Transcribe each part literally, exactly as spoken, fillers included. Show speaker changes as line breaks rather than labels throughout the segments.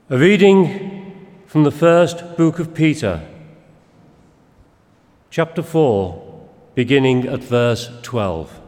A reading from the first book of Peter, chapter four, beginning at verse twelve.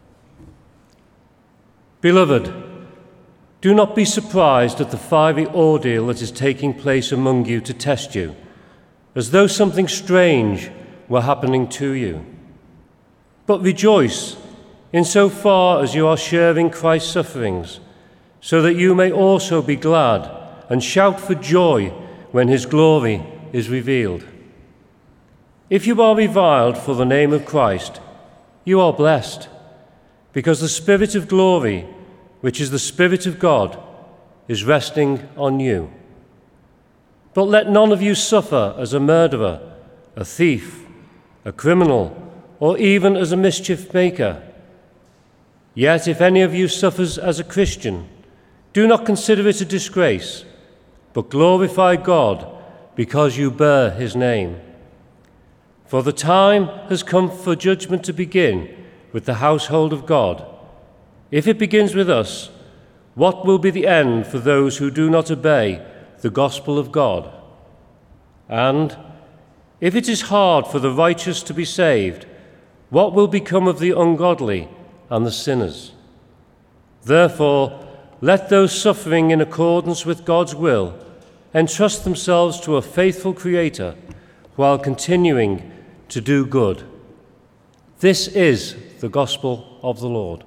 Beloved, do not be surprised at the fiery ordeal that is taking place among you to test you, as though something strange were happening to you. But rejoice insofar as you are sharing Christ's sufferings, so that you may also be glad and shout for joy when his glory is revealed. If you are reviled for the name of Christ, you are blessed, because the Spirit of glory, which is the Spirit of God, is resting on you. But let none of you suffer as a murderer, a thief, a criminal, or even as a mischief maker. Yet if any of you suffers as a Christian, do not consider it a disgrace, but glorify God because you bear his name. For the time has come for judgment to begin with the household of God. If it begins with us, what will be the end for those who do not obey the gospel of God? And if it is hard for the righteous to be saved, what will become of the ungodly and the sinners? Therefore, let those suffering in accordance with God's will entrust themselves to a faithful Creator while continuing to do good. This is the gospel of the Lord.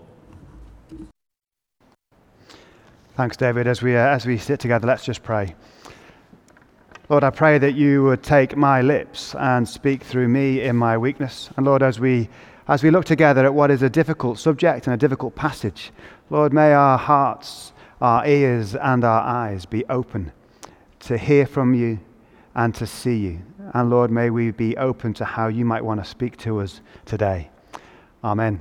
Thanks, David. As we uh, as we sit together, let's just pray. Lord, I pray that you would take my lips and speak through me in my weakness. And Lord, as we as we look together at what is a difficult subject and a difficult passage, Lord, may our hearts, our ears, and our eyes be open to hear from you and to see you. And Lord, may we be open to how you might want to speak to us today. Amen.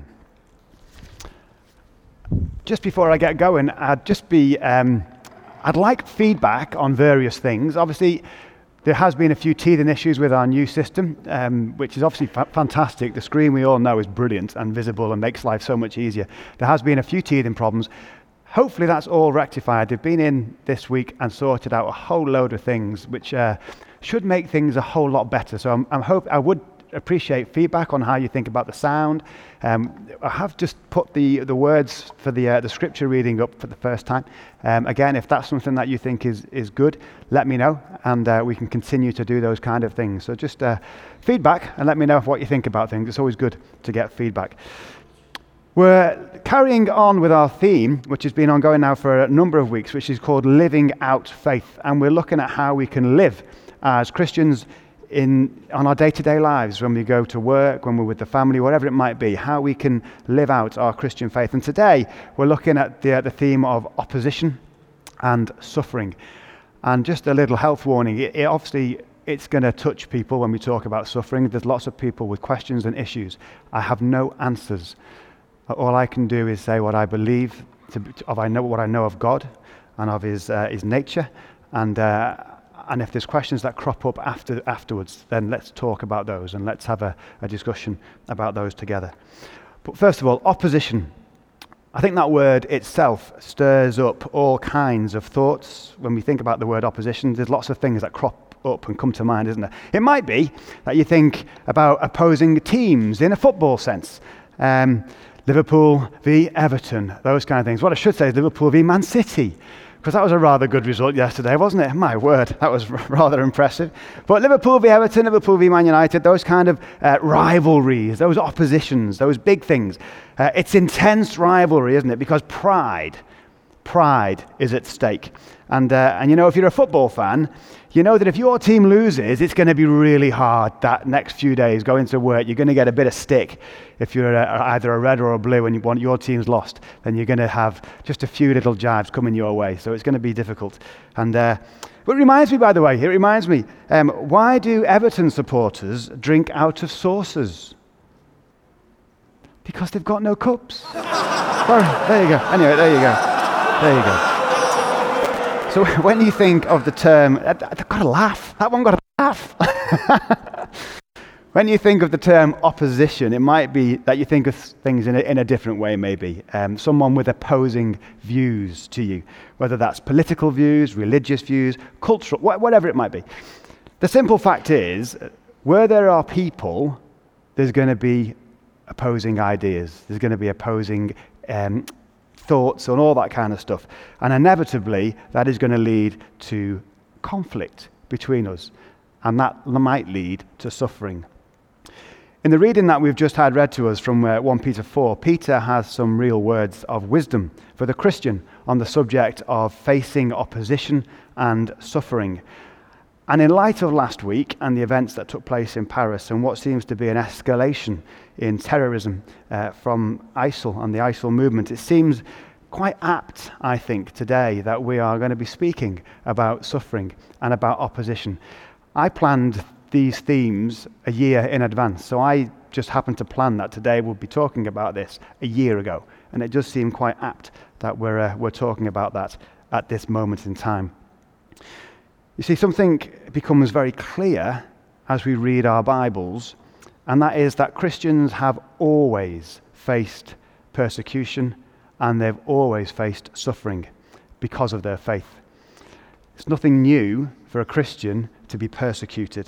Just before I get going, I'd just be, um, I'd like feedback on various things. Obviously, there has been a few teething issues with our new system, um, which is obviously fa- fantastic. The screen we all know is brilliant and visible and makes life so much easier. There has been a few teething problems. Hopefully that's all rectified. They've been in this week and sorted out a whole load of things, which uh, should make things a whole lot better. So I'm, I'm hope I would appreciate feedback on how you think about the sound. Um, I have just put the the words for the uh, the scripture reading up for the first time. Um, again, if that's something that you think is is good, let me know, and uh, we can continue to do those kind of things. So just uh, feedback, and let me know what you think about things. It's always good to get feedback. We're carrying on with our theme, which has been ongoing now for a number of weeks, which is called Living Out Faith. And we're looking at how we can live as Christians in on our day-to-day lives, when we go to work, when we're with the family, whatever it might be, how we can live out our Christian faith. And today, we're looking at the, uh, the theme of opposition and suffering. And just a little health warning, it, it obviously it's going to touch people when we talk about suffering. There's lots of people with questions and issues. I have no answers. All I can do is say what I believe, to, of I know what I know of God and of His uh, His nature, and uh, and if there's questions that crop up after afterwards, then let's talk about those and let's have a, a discussion about those together. But first of all, opposition. I think that word itself stirs up all kinds of thoughts. When we think about the word opposition, there's lots of things that crop up and come to mind, isn't there? It might be that you think about opposing teams in a football sense. Um, Liverpool v Everton, those kind of things. What I should say is Liverpool v Man City, because that was a rather good result yesterday, wasn't it? My word, that was r- rather impressive. But Liverpool v Everton, Liverpool v Man United, those kind of uh, rivalries, those oppositions, those big things. Uh, it's intense rivalry, isn't it? Because pride, pride is at stake. And, uh, and you know, if you're a football fan, you know that if your team loses, it's going to be really hard that next few days going to work. You're going to get a bit of stick. If you're a, either a red or a blue and you want your team's lost, then you're going to have just a few little jibes coming your way. So it's going to be difficult. And uh, but it reminds me, by the way, it reminds me, um, why do Everton supporters drink out of saucers? Because they've got no cups. Sorry, there you go. Anyway, there you go. There you go. So when you think of the term, I've got to laugh. That one got to laugh. When you think of the term opposition, it might be that you think of things in a, in a different way, maybe. Um, someone with opposing views to you, whether that's political views, religious views, cultural, wh- whatever it might be. The simple fact is, where there are people, there's going to be opposing ideas. There's going to be opposing um, thoughts and all that kind of stuff. And inevitably, that is going to lead to conflict between us. And that might lead to suffering. In the reading that we've just had read to us from uh, First Peter four, Peter has some real words of wisdom for the Christian on the subject of facing opposition and suffering. And in light of last week and the events that took place in Paris and what seems to be an escalation in terrorism uh, from ISIL and the ISIL movement, it seems quite apt, I think, today that we are going to be speaking about suffering and about opposition. I planned these themes a year in advance, so I just happened to plan that today we'll be talking about this a year ago, and it does seem quite apt that we're uh, we're talking about that at this moment in time. You see, something becomes very clear as we read our Bibles, and that is that Christians have always faced persecution and they've always faced suffering because of their faith. It's nothing new for a Christian to be persecuted.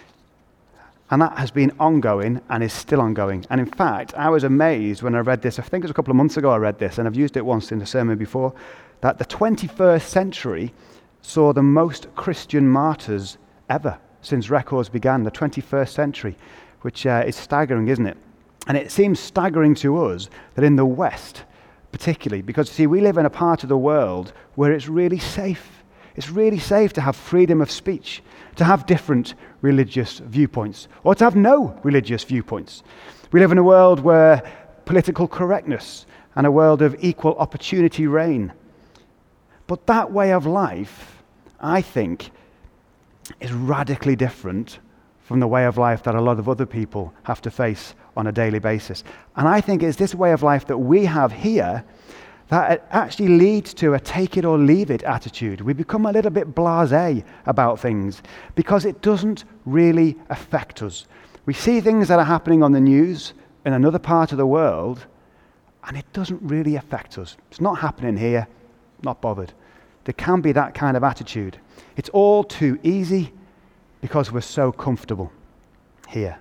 And that has been ongoing and is still ongoing. And in fact, I was amazed when I read this, I think it was a couple of months ago I read this, and I've used it once in a sermon before, that the twenty-first century saw the most Christian martyrs ever since records began, the twenty-first century, which uh, is staggering, isn't it? And it seems staggering to us that in the West, particularly, because, see, we live in a part of the world where it's really safe. It's really safe to have freedom of speech, to have different religious viewpoints, or to have no religious viewpoints. We live in a world where political correctness and a world of equal opportunity reign. But that way of life, I think, is radically different from the way of life that a lot of other people have to face on a daily basis. And I think it's this way of life that we have here that it actually leads to a take it or leave it attitude. We become a little bit blasé about things because it doesn't really affect us. We see things that are happening on the news in another part of the world, and it doesn't really affect us. It's not happening here, not bothered. There can be that kind of attitude. It's all too easy because we're so comfortable here.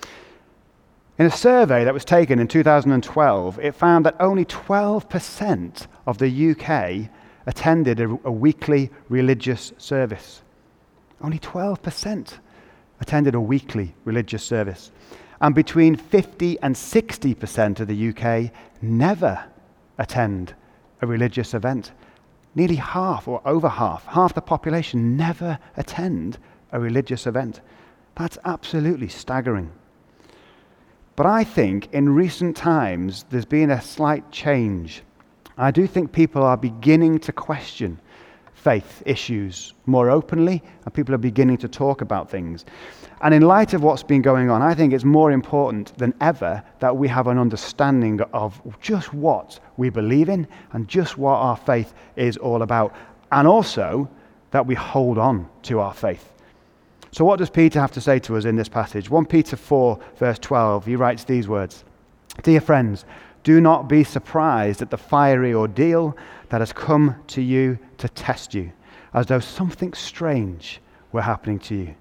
In a survey that was taken in two thousand twelve, it found that only twelve percent of the U K attended a, a weekly religious service. Only twelve percent attended a weekly religious service. And between fifty and sixty percent of the U K never attend a religious event. Nearly half, or over half, half the population never attend a religious event. That's absolutely staggering. But I think in recent times there's been a slight change. I do think people are beginning to question faith issues more openly, and people are beginning to talk about things. And in light of what's been going on, I think it's more important than ever that we have an understanding of just what we believe in and just what our faith is all about, and also that we hold on to our faith. So what does Peter have to say to us in this passage? First Peter four, verse twelve, he writes these words: "Dear friends, do not be surprised at the fiery ordeal that has come to you to test you, as though something strange were happening to you."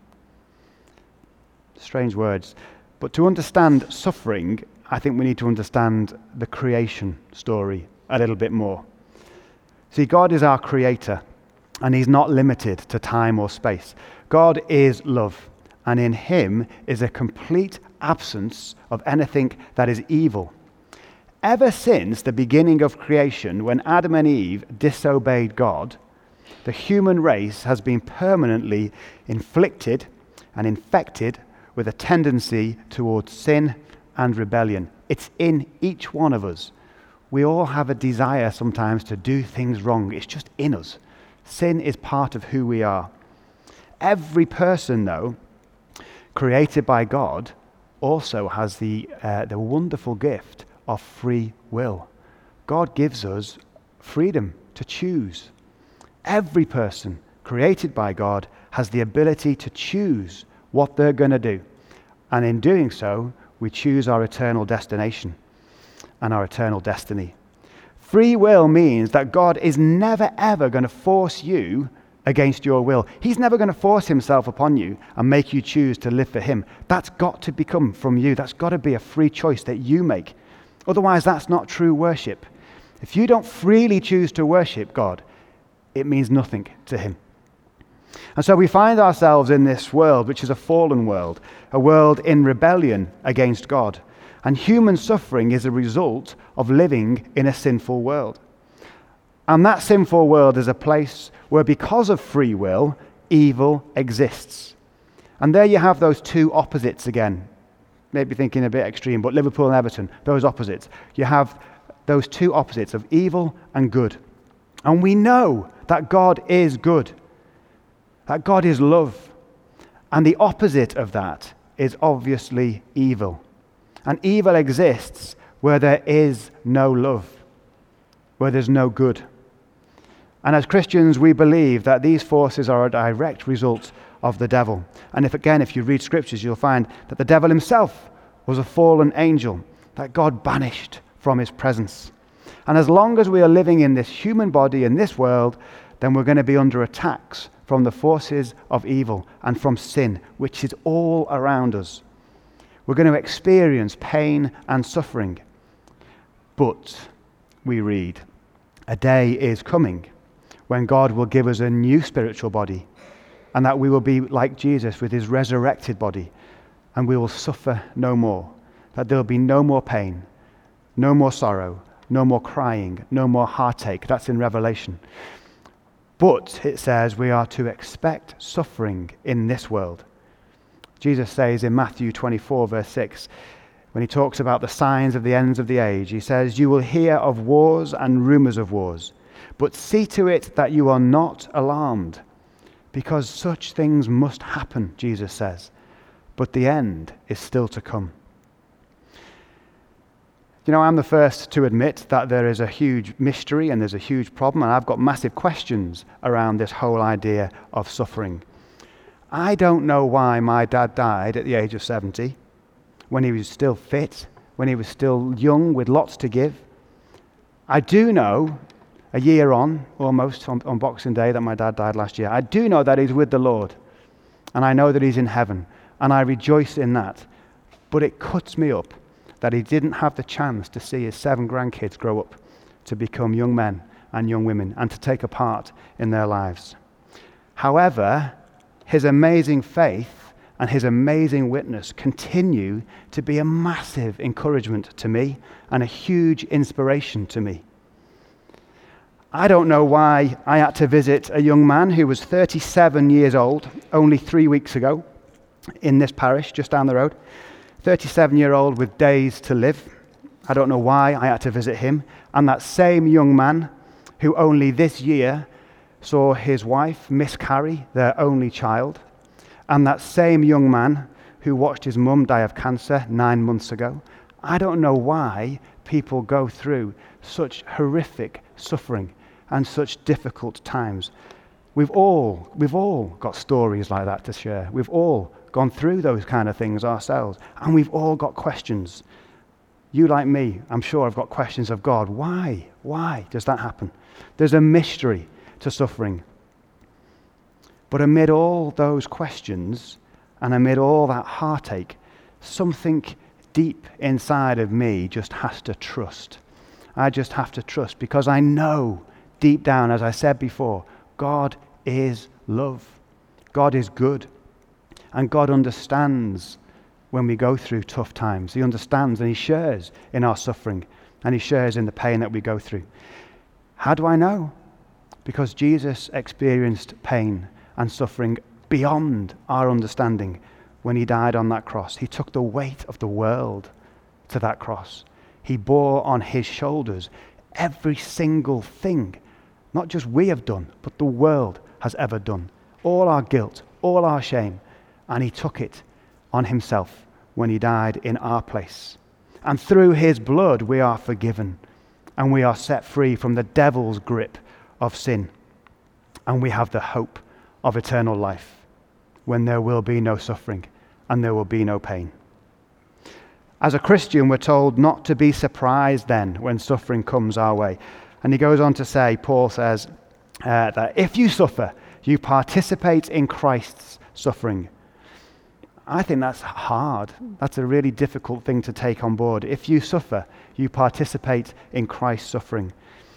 Strange words. But to understand suffering, I think we need to understand the creation story a little bit more. See, God is our creator, and he's not limited to time or space. God is love, and in him is a complete absence of anything that is evil. Ever since the beginning of creation, when Adam and Eve disobeyed God, the human race has been permanently inflicted and infected with a tendency towards sin and rebellion. It's in each one of us. We all have a desire sometimes to do things wrong. It's just in us. Sin is part of who we are. Every person, though, created by God, also has the uh, the wonderful gift of free will. God gives us freedom to choose. Every person created by God has the ability to choose what they're going to do. And in doing so, we choose our eternal destination and our eternal destiny. Free will means that God is never, ever going to force you against your will. He's never going to force himself upon you and make you choose to live for him. That's got to become from you. That's got to be a free choice that you make. Otherwise, that's not true worship. If you don't freely choose to worship God, it means nothing to him. And so we find ourselves in this world, which is a fallen world, a world in rebellion against God. And human suffering is a result of living in a sinful world. And that sinful world is a place where, because of free will, evil exists. And there you have those two opposites again. Maybe thinking a bit extreme, but Liverpool and Everton, those opposites. You have those two opposites of evil and good. And we know that God is good, that God is love. And the opposite of that is obviously evil. And evil exists where there is no love, where there's no good. And as Christians, we believe that these forces are a direct result of the devil. And if again, if you read scriptures, you'll find that the devil himself was a fallen angel that God banished from his presence. And as long as we are living in this human body in this world, then we're going to be under attacks from the forces of evil and from sin, which is all around us. We're going to experience pain and suffering. But, we read, a day is coming when God will give us a new spiritual body, and that we will be like Jesus with his resurrected body, and we will suffer no more. That there will be no more pain, no more sorrow, no more crying, no more heartache. That's in Revelation. But it says we are to expect suffering in this world. Jesus says in Matthew twenty-four, verse six, when he talks about the signs of the ends of the age, he says, "You will hear of wars and rumors of wars, but see to it that you are not alarmed, because such things must happen," Jesus says, "but the end is still to come." You know, I'm the first to admit that there is a huge mystery and there's a huge problem, and I've got massive questions around this whole idea of suffering. I don't know why my dad died at the age of seventy, when he was still fit, when he was still young with lots to give. I do know, a year on, almost, on, on Boxing Day, that my dad died last year. I do know that he's with the Lord, and I know that he's in heaven, and I rejoice in that. But it cuts me up that he didn't have the chance to see his seven grandkids grow up to become young men and young women and to take a part in their lives. However, his amazing faith and his amazing witness continue to be a massive encouragement to me and a huge inspiration to me. I don't know why I had to visit a young man who was thirty-seven years old only three weeks ago in this parish just down the road. thirty-seven-year-old with days to live. I don't know why I had to visit him. And that same young man who only this year saw his wife miscarry their only child. And that same young man who watched his mum die of cancer nine months ago. I don't know why people go through such horrific suffering and such difficult times. We've all, we've all got stories like that to share. We've all gone through those kind of things ourselves, and we've all got questions. You, like me, I'm sure, have got questions of God. Why? Why does that happen? There's a mystery to suffering. But amid all those questions, and amid all that heartache, something deep inside of me just has to trust. I just have to trust, because I know deep down, as I said before, God is love. God is good. And God understands when we go through tough times. He understands and he shares in our suffering, and he shares in the pain that we go through. How do I know? Because Jesus experienced pain and suffering beyond our understanding when he died on that cross. He took the weight of the world to that cross. He bore on his shoulders every single thing, not just we have done, but the world has ever done. All our guilt, all our shame. And he took it on himself when he died in our place. And through his blood we are forgiven, and we are set free from the devil's grip of sin. And we have the hope of eternal life when there will be no suffering and there will be no pain. As a Christian, we're told not to be surprised then when suffering comes our way. And he goes on to say, Paul says, uh, that if you suffer, you participate in Christ's suffering. I think that's hard. That's a really difficult thing to take on board. If you suffer, you participate in Christ's suffering.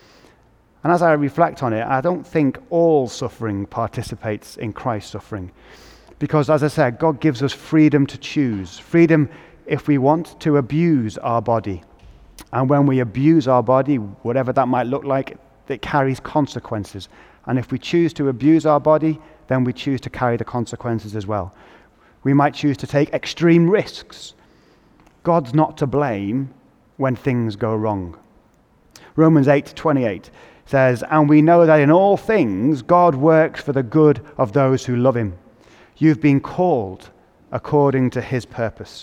And as I reflect on it, I don't think all suffering participates in Christ's suffering. Because, as I said, God gives us freedom to choose. Freedom if we want to abuse our body. And when we abuse our body, whatever that might look like, it carries consequences. And if we choose to abuse our body, then we choose to carry the consequences as well. We might choose to take extreme risks. God's not to blame when things go wrong. Romans eight twenty-eight says, and we know that in all things God works for the good of those who love him. You've been called according to his purpose.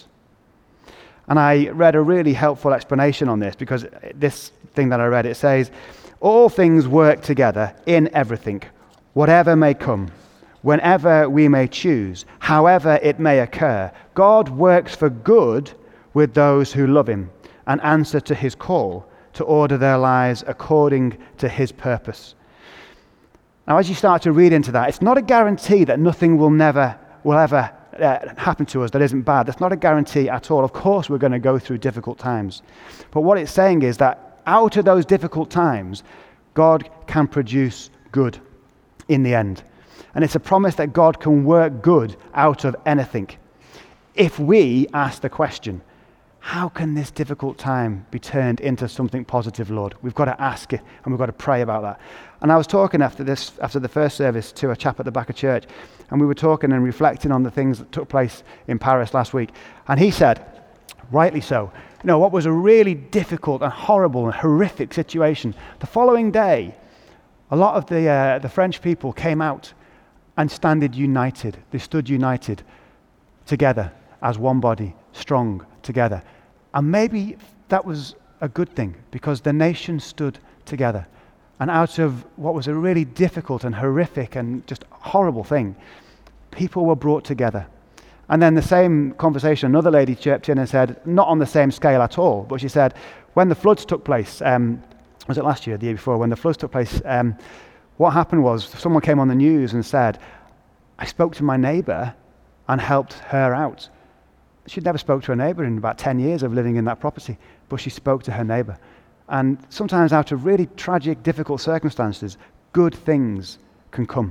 And I read a really helpful explanation on this, because this thing that I read, it says, all things work together in everything, whatever may come, whenever we may choose, however it may occur. God works for good with those who love him and answer to his call to order their lives according to his purpose. Now, as you start to read into that, it's not a guarantee that nothing will never, will ever uh, happen to us that isn't bad. That's not a guarantee at all. Of course, we're going to go through difficult times. But what it's saying is that out of those difficult times, God can produce good in the end. And it's a promise that God can work good out of anything. If we ask the question, how can this difficult time be turned into something positive, Lord? We've got to ask it, and we've got to pray about that. And I was talking after this, after the first service, to a chap at the back of church, and we were talking and reflecting on the things that took place in Paris last week. And he said, rightly so, you know, what was a really difficult and horrible and horrific situation, the following day, a lot of the uh, the French people came out and standed united. They stood united together as one body, strong together. And maybe that was a good thing, because the nation stood together. And out of what was a really difficult and horrific and just horrible thing, people were brought together. And then the same conversation, another lady chirped in and said, not on the same scale at all, but she said, when the floods took place, um, was it last year, the year before, when the floods took place, um, what happened was someone came on the news and said, I spoke to my neighbour and helped her out. She'd never spoke to her neighbour in about ten years of living in that property, but she spoke to her neighbour. And sometimes out of really tragic, difficult circumstances, good things can come.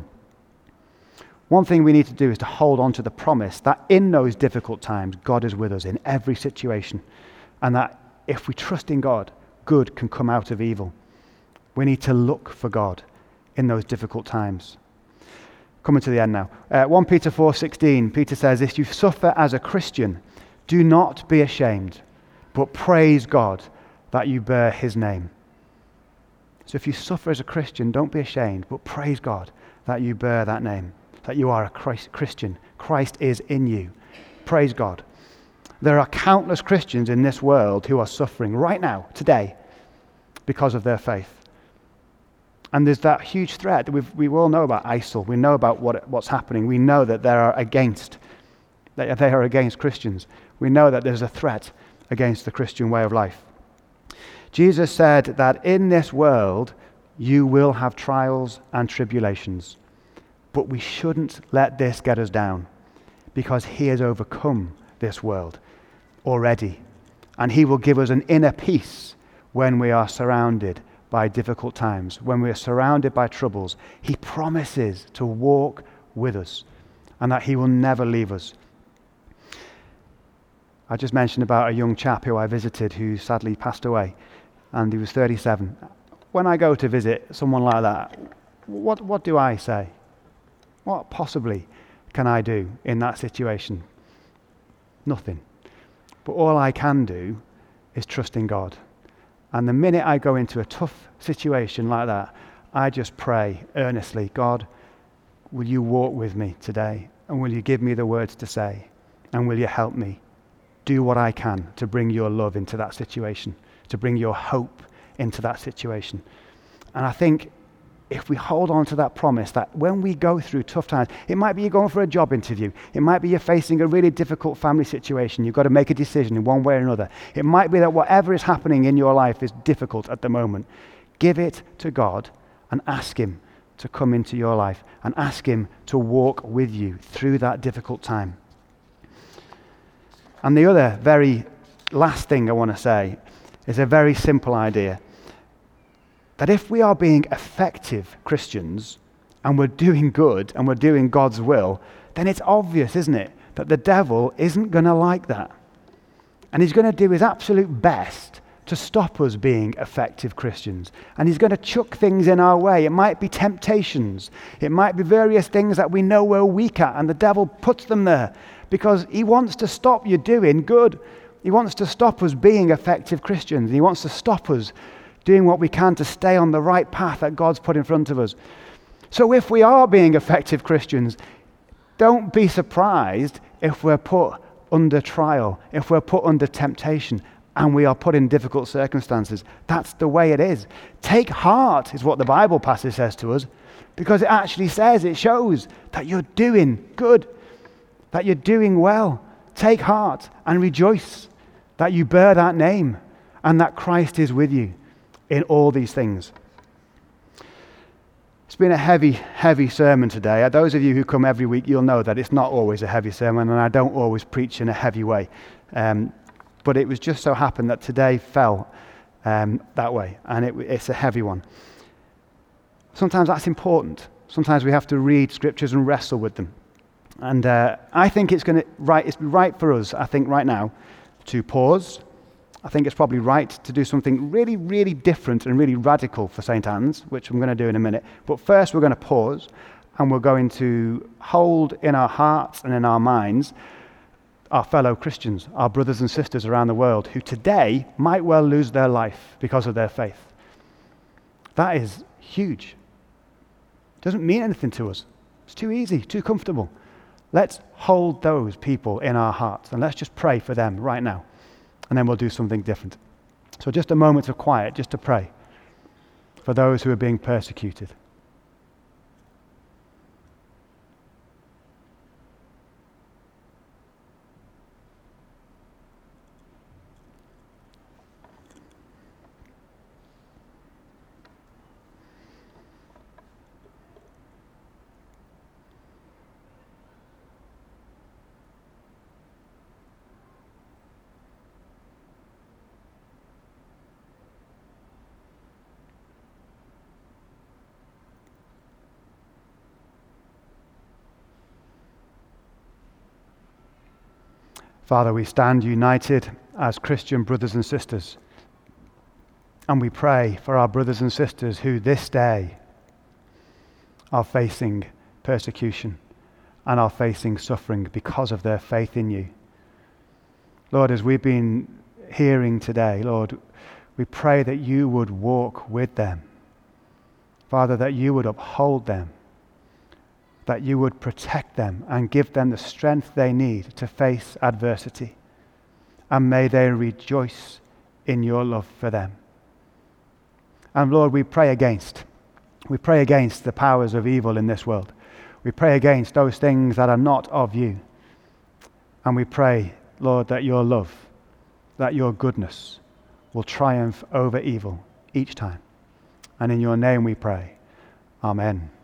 One thing we need to do is to hold on to the promise that in those difficult times, God is with us in every situation. And that if we trust in God, good can come out of evil. We need to look for God in those difficult times. Coming to the end now. Uh, First Peter four sixteen, Peter says, if you suffer as a Christian, do not be ashamed, but praise God that you bear his name. So if you suffer as a Christian, don't be ashamed, but praise God that you bear that name, that you are a Christ, Christian. Christ is in you. Praise God. There are countless Christians in this world who are suffering right now, today, because of their faith. And there's that huge threat that we've, we all know about I S I L. We know about what, what's happening. We know that they are against, they are against Christians. We know that there's a threat against the Christian way of life. Jesus said that in this world you will have trials and tribulations, but we shouldn't let this get us down, because he has overcome this world already, and he will give us an inner peace when we are surrounded by difficult times, when we are surrounded by troubles. He promises to walk with us and that he will never leave us. I just mentioned about a young chap who I visited who sadly passed away, and he was thirty-seven. When I go to visit someone like that, what, what do I say? What possibly can I do in that situation? Nothing. But all I can do is trust in God. And the minute I go into a tough situation like that, I just pray earnestly, God, will you walk with me today? And will you give me the words to say? And will you help me do what I can to bring your love into that situation, to bring your hope into that situation? And I think if we hold on to that promise that when we go through tough times, it might be you're going for a job interview, it might be you're facing a really difficult family situation, you've got to make a decision in one way or another. It might be that whatever is happening in your life is difficult at the moment. Give it to God and ask him to come into your life and ask him to walk with you through that difficult time. And the other very last thing I want to say is a very simple idea. That if we are being effective Christians and we're doing good and we're doing God's will, then it's obvious, isn't it, that the devil isn't going to like that. And he's going to do his absolute best to stop us being effective Christians. And he's going to chuck things in our way. It might be temptations. It might be various things that we know we're weak at, and the devil puts them there because he wants to stop you doing good. He wants to stop us being effective Christians. He wants to stop us doing what we can to stay on the right path that God's put in front of us. So if we are being effective Christians, don't be surprised if we're put under trial, if we're put under temptation, and we are put in difficult circumstances. That's the way it is. Take heart is what the Bible passage says to us, because it actually says, it shows that you're doing good, that you're doing well. Take heart and rejoice that you bear that name and that Christ is with you in all these things. It's been a heavy, heavy sermon today. Those of you who come every week, you'll know that it's not always a heavy sermon, and I don't always preach in a heavy way. Um, but it was just so happened that today fell um, that way, and it, it's a heavy one. Sometimes that's important. Sometimes we have to read scriptures and wrestle with them. And uh, I think it's going to right. It's right for us, I think, right now, to pause. I think it's probably right to do something really, really different and really radical for Saint Anne's, which I'm going to do in a minute. But first we're going to pause, and we're going to hold in our hearts and in our minds our fellow Christians, our brothers and sisters around the world who today might well lose their life because of their faith. That is huge. It doesn't mean anything to us. It's too easy, too comfortable. Let's hold those people in our hearts, and let's just pray for them right now. And then we'll do something different. So just a moment of quiet, just to pray for those who are being persecuted. Father, we stand united as Christian brothers and sisters, and we pray for our brothers and sisters who this day are facing persecution and are facing suffering because of their faith in you. Lord, as we've been hearing today, Lord, we pray that you would walk with them. Father, that you would uphold them, that you would protect them and give them the strength they need to face adversity. And may they rejoice in your love for them. And Lord, we pray against, we pray against the powers of evil in this world. We pray against those things that are not of you. And we pray, Lord, that your love, that your goodness will triumph over evil each time. And in your name we pray. Amen.